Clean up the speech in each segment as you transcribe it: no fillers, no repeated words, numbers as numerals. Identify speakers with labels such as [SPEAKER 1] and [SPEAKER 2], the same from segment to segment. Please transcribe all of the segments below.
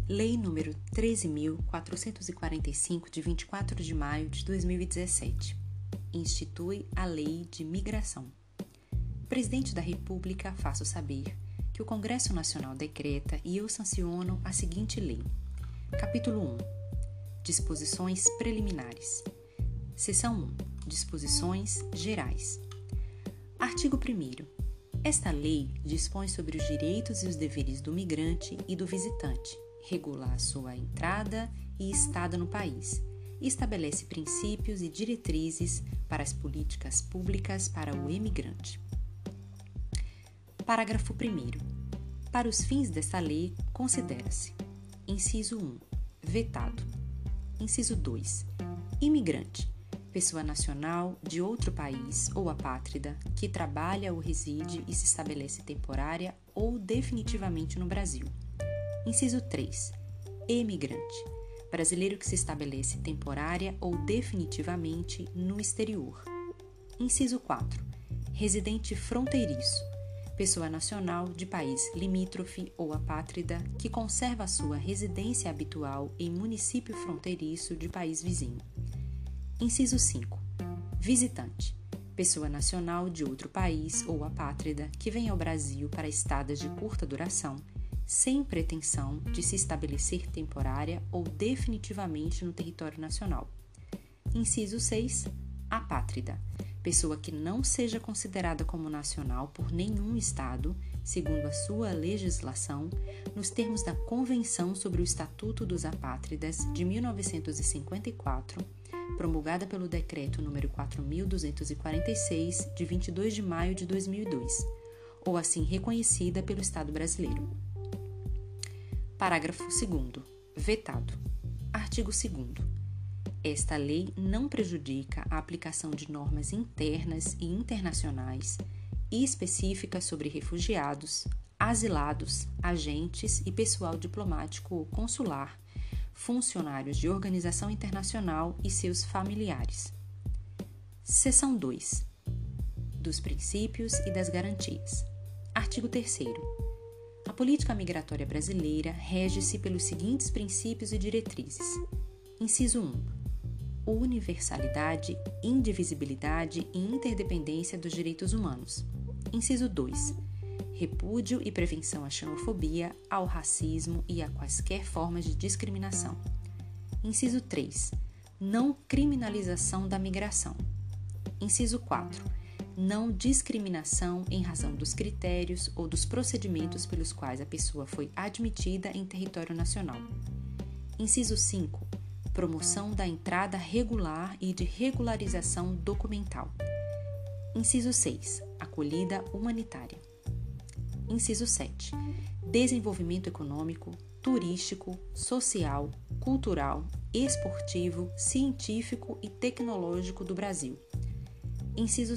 [SPEAKER 1] Lei nº 13.445, de 24 de maio de 2017, institui a Lei de Migração. O Presidente da República faço saber que o Congresso Nacional decreta e eu sanciono a seguinte lei. Capítulo 1. Disposições preliminares. Seção 1. Disposições gerais. Artigo 1º. Esta lei dispõe sobre os direitos e os deveres do migrante e do visitante, regula a sua entrada e estada no país e estabelece princípios e diretrizes para as políticas públicas para o imigrante. Parágrafo 1º. Para os fins desta lei, considera-se: inciso 1. Vetado. Inciso 2. Imigrante. Pessoa nacional de outro país ou apátrida que trabalha ou reside e se estabelece temporária ou definitivamente no Brasil. Inciso 3. Emigrante. Brasileiro que se estabelece temporária ou definitivamente no exterior. Inciso 4. Residente fronteiriço. Pessoa nacional de país limítrofe ou apátrida que conserva a sua residência habitual em município fronteiriço de país vizinho. Inciso 5. Visitante. Pessoa nacional de outro país ou apátrida que vem ao Brasil para estadas de curta duração, sem pretensão de se estabelecer temporária ou definitivamente no território nacional. Inciso 6. Apátrida. Pessoa que não seja considerada como nacional por nenhum Estado, segundo a sua legislação, nos termos da Convenção sobre o Estatuto dos Apátridas de 1954, promulgada pelo Decreto nº 4.246, de 22 de maio de 2002, ou assim reconhecida pelo Estado brasileiro. Parágrafo 2º. Vetado. Artigo 2º. Esta lei não prejudica a aplicação de normas internas e internacionais e específicas sobre refugiados, asilados, agentes e pessoal diplomático ou consular, funcionários de organização internacional e seus familiares. Seção 2. Dos princípios e das garantias. Artigo 3º. A política migratória brasileira rege-se pelos seguintes princípios e diretrizes. Inciso 1. Universalidade, indivisibilidade e interdependência dos direitos humanos. Inciso 2. Repúdio e prevenção à xenofobia, ao racismo e a quaisquer formas de discriminação. Inciso 3. Não criminalização da migração. Inciso 4. Não discriminação em razão dos critérios ou dos procedimentos pelos quais a pessoa foi admitida em território nacional. Inciso 5. Promoção da entrada regular e de regularização documental. Inciso 6. Acolhida humanitária. Inciso 7. Desenvolvimento econômico, turístico, social, cultural, esportivo, científico e tecnológico do Brasil. Inciso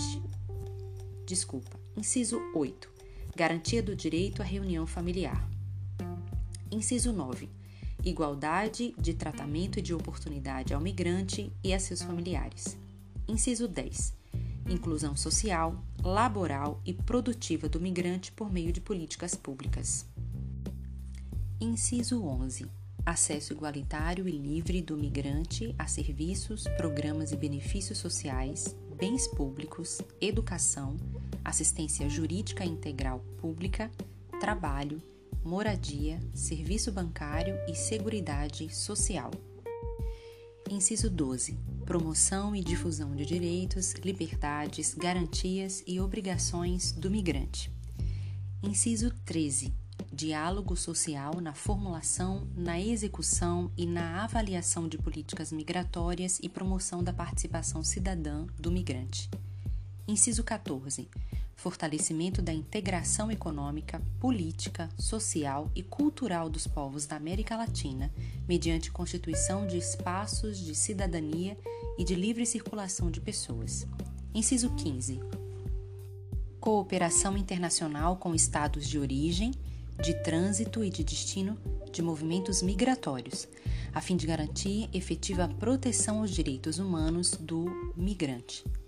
[SPEAKER 1] 8. Garantia do direito à reunião familiar. Inciso 9. Igualdade de tratamento e de oportunidade ao migrante e a seus familiares. Inciso 10. Inclusão social, laboral e produtiva do migrante por meio de políticas públicas. Inciso 11. Acesso igualitário e livre do migrante a serviços, programas e benefícios sociais, bens públicos, educação, assistência jurídica integral pública, trabalho, moradia, serviço bancário e seguridade social. Inciso 12. Promoção e difusão de direitos, liberdades, garantias e obrigações do migrante. Inciso 13. Diálogo social na formulação, na execução e na avaliação de políticas migratórias e promoção da participação cidadã do migrante. Inciso 14. Fortalecimento da integração econômica, política, social e cultural dos povos da América Latina, mediante constituição de espaços de cidadania e de livre circulação de pessoas. Inciso 15. Cooperação internacional com estados de origem, de trânsito e de destino de movimentos migratórios, a fim de garantir efetiva proteção aos direitos humanos do migrante.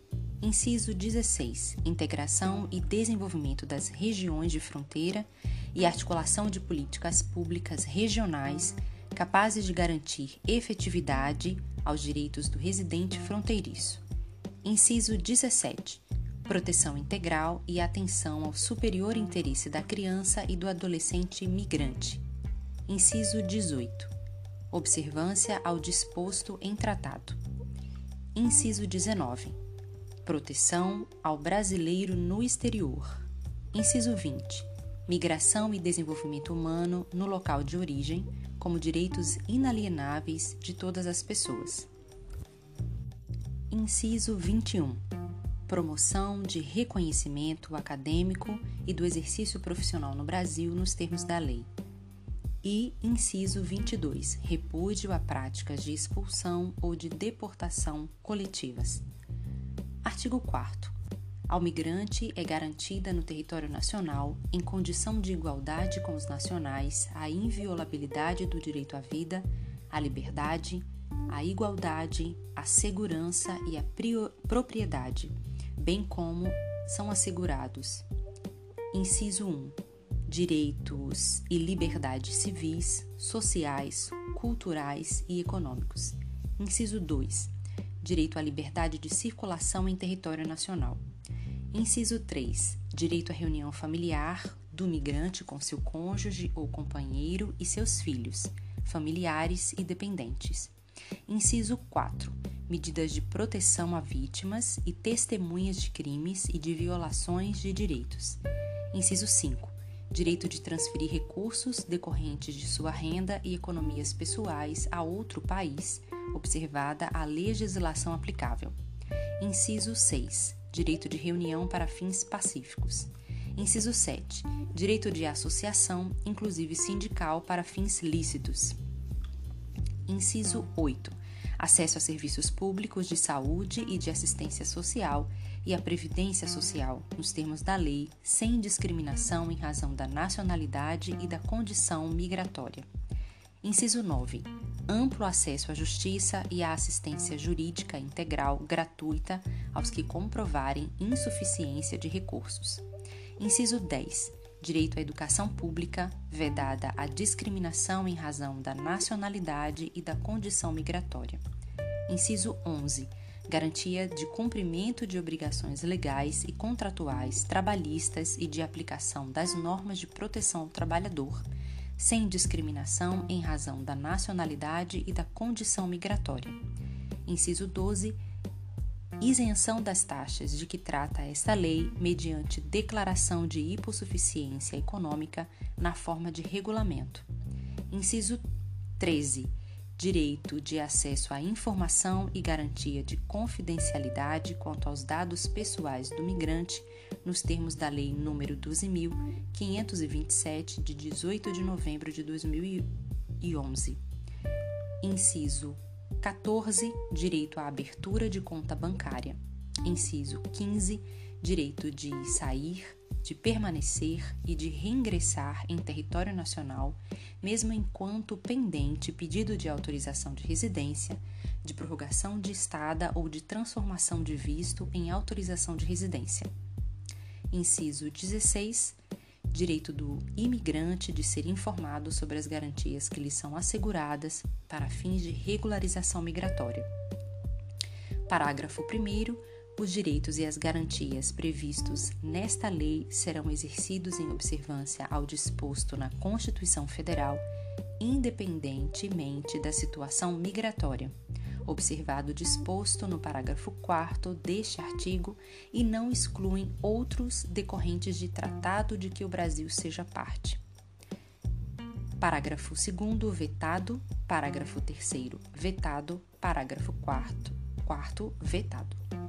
[SPEAKER 1] Inciso 16. Integração e desenvolvimento das regiões de fronteira e articulação de políticas públicas regionais capazes de garantir efetividade aos direitos do residente fronteiriço. Inciso 17. Proteção integral e atenção ao superior interesse da criança e do adolescente migrante. Inciso 18. Observância ao disposto em tratado. Inciso 19. Proteção ao brasileiro no exterior. Inciso 20. Migração e desenvolvimento humano no local de origem, como direitos inalienáveis de todas as pessoas. Inciso 21. Promoção de reconhecimento acadêmico e do exercício profissional no Brasil nos termos da lei. E inciso 22. Repúdio a práticas de expulsão ou de deportação coletivas. Artigo 4º. Ao migrante é garantida no território nacional, em condição de igualdade com os nacionais, a inviolabilidade do direito à vida, à liberdade, à igualdade, à segurança e à propriedade, bem como são assegurados: inciso 1. Direitos e liberdades civis, sociais, culturais e econômicos. Inciso 2. Direito à liberdade de circulação em território nacional. Inciso 3. Direito à reunião familiar do migrante com seu cônjuge ou companheiro e seus filhos, familiares e dependentes. Inciso 4. Medidas de proteção a vítimas e testemunhas de crimes e de violações de direitos. Inciso 5. Direito de transferir recursos decorrentes de sua renda e economias pessoais a outro país, observada a legislação aplicável. Inciso 6. Direito de reunião para fins pacíficos. Inciso 7. Direito de associação, inclusive sindical, para fins lícitos. Inciso 8. Acesso a serviços públicos de saúde e de assistência social e à previdência social, nos termos da lei, sem discriminação em razão da nacionalidade e da condição migratória. Inciso 9. Amplo acesso à justiça e à assistência jurídica integral gratuita aos que comprovarem insuficiência de recursos. Inciso 10. Direito à educação pública, vedada a discriminação em razão da nacionalidade e da condição migratória. Inciso 11. Garantia de cumprimento de obrigações legais e contratuais, trabalhistas e de aplicação das normas de proteção ao trabalhador, sem discriminação em razão da nacionalidade e da condição migratória. Inciso 12. Isenção das taxas de que trata esta lei mediante declaração de hipossuficiência econômica na forma de regulamento. Inciso 13. Direito de acesso à informação e garantia de confidencialidade quanto aos dados pessoais do migrante, nos termos da Lei nº 12.527, de 18 de novembro de 2011. Inciso 14. Direito à abertura de conta bancária. Inciso 15. Direito de sair, de permanecer e de reingressar em território nacional, mesmo enquanto pendente pedido de autorização de residência, de prorrogação de estada ou de transformação de visto em autorização de residência. Inciso 16. Direito do imigrante de ser informado sobre as garantias que lhe são asseguradas para fins de regularização migratória. Parágrafo 1º. Os direitos e as garantias previstos nesta lei serão exercidos em observância ao disposto na Constituição Federal, independentemente da situação migratória, observado o disposto no parágrafo 4º deste artigo, e não excluem outros decorrentes de tratado de que o Brasil seja parte. Parágrafo 2º, vetado. Parágrafo 3º, vetado. Parágrafo 4º, vetado.